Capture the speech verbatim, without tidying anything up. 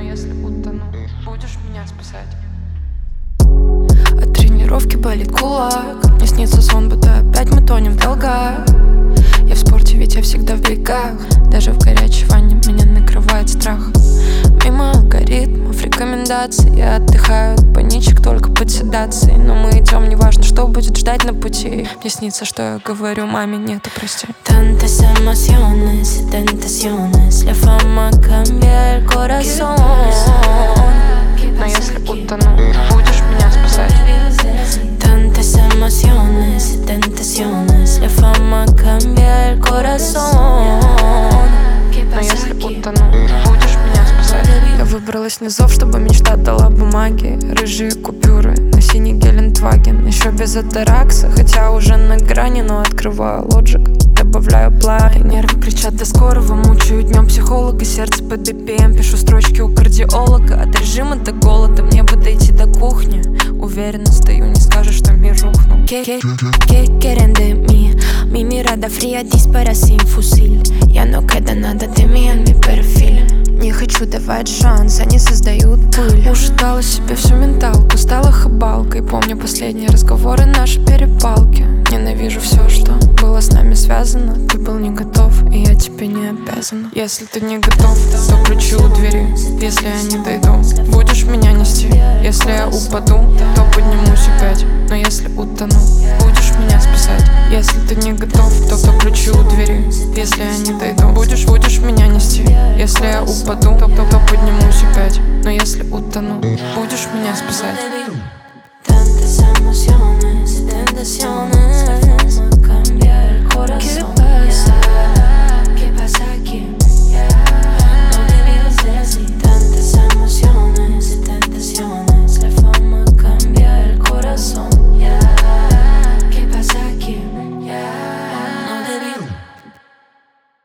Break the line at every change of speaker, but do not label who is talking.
если утону, будешь меня спасать?
От тренировки болит кулак. Мне снится сон, будто опять мы тонем в долгах. Я в спорте, ведь я всегда в бегах. Даже в горячей ванне меня накрывает страх. Мимо алгоритмов, рекомендаций я отдыхаю от паничек только под седацией. Но мы идем, неважно, что будет ждать на пути. Мне снится, что я говорю маме нет, прости.
Tantas emociones y tentaciones, la fama cambia el corazón.
Но если утону, будешь меня спасать?
Tantas emociones y tentaciones, la fama cambia el corazón.
Но если утону, будешь меня спасать?
Я выбралась на зов, чтобы мечта дала бумаги. Рыжие купюры на синий Гелендваген. Еще без атаракса, хотя уже на грани. Но открываю лоджик, добавляю плагин. Нервы кричат до скорого, мучаю днем психолога. Сердце по би пи эм, пишу строчки у кардиолога. От режима до голода, мне бы дойти до кухни. Уверенно стою, не скажешь, что мир рухнул.
¿Qué quieren de mí? Mi mirada fría dispara sin fusil. Ya no queda nada de mí en mi perfil.
Не хочу давать шанс, они создают пыль. Уже дала себе всю менталку, стала хабалкой. Помню последние разговоры, наши перепалки. Ненавижу все, что было с нами связано. Ты был не готов, и я тебе не обязана. Если ты не готов, то ключи у двери. Если я не дойду, будешь меня нести. Если я упаду, то поднимусь опять. Но если утону, будешь меня спасать. Если ты не готов, то, то ключи у двери. Если я не дойду, будешь, будешь меня нести. Если я упаду, то, то, то поднимусь опять. Но если утону, будешь меня спасать.
Tantas emociones y tentaciones.